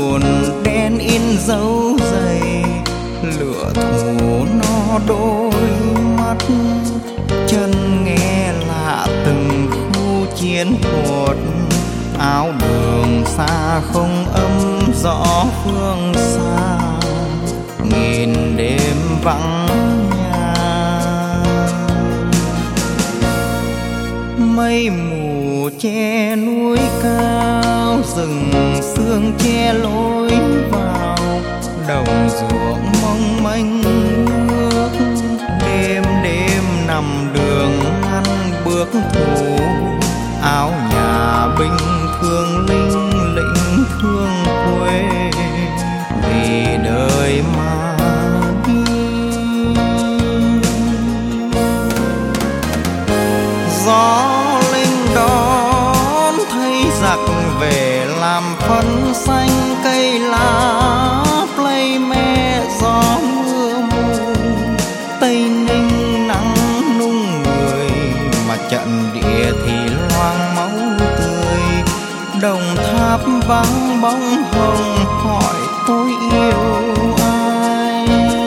buồn đen in dấu dày, lửa thù nó đôi mắt, chân nghe lạ từng khu chiến thuật. Áo đường xa không ấm rõ phương xa, nghìn đêm vắng nhà. Mây mù che núi cao, rừng sương che lối vào, đồng ruộng mong manh nước. Đêm đêm nằm đường ngăn bước thủ, áo nhà binh thương linh lĩnh thương quê, vì đời mà đi. Gió linh đón thấy giặc về làm phấn xanh cây lá, play me gió mưa mù. Tây Ninh nắng nung người, mà trận địa thì loang máu tươi. Đồng Tháp vắng bóng hồng, hỏi tôi yêu ai.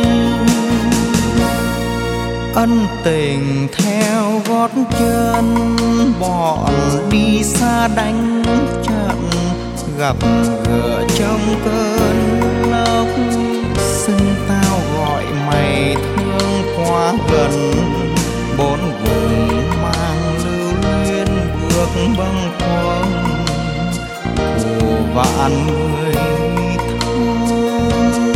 Ân tình theo gót chân, bọn đi xa đánh trận, gặp gỡ trong cơn lốc. Xưng tao gọi mày thương quá gần, bốn vùng mang lưu luyến bước bâng khuâng của vạn người thương.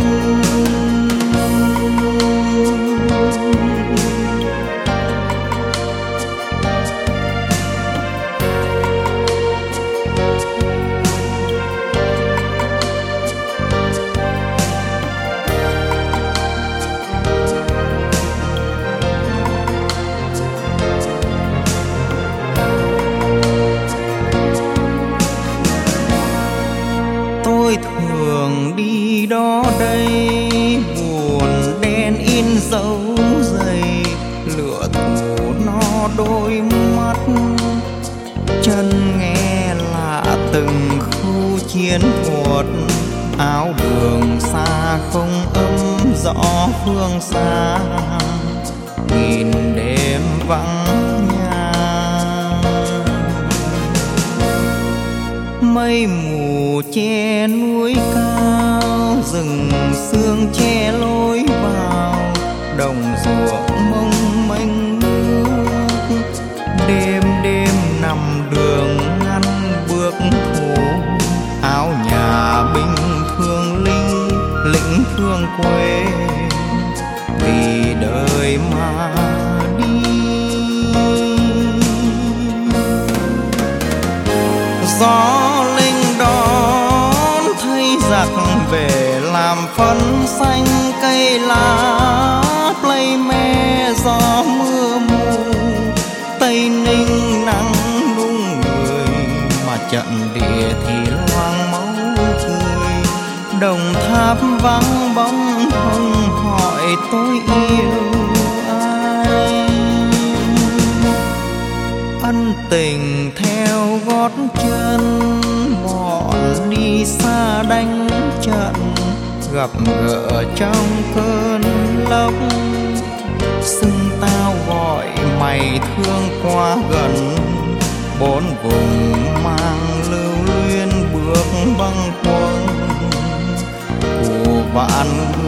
Tôi thường đi đó đây, buồn đen in dấu dày, lửa thù nó đôi mắt, chân nghe lạ từng khu chiến thuật. Áo đường xa không ấm rõ phương xa, nghìn đêm vắng nhà. Mây mù che núi cao, rừng sương che lối vào, đồng ruộng mong manh nước. Đêm đêm nằm đường ngăn bước thủ, áo nhà binh thương linh lĩnh thương quê, vì đời mà đi. Gió linh đón thấy giặc về làm phấn xanh cây lá, play me gió mưa mù. Tây Ninh nắng nung người, mà trận địa thì loang máu tươi. Đồng Tháp vắng bóng hồng, hỏi tôi yêu ai. Ân tình theo gót chân, bọn đi xa đánh trận, gặp gỡ trong cơn lốc. Xưng tao gọi mày thương quá gần, bốn vùng mang lưu luyến bước bâng khuâng của vạn người.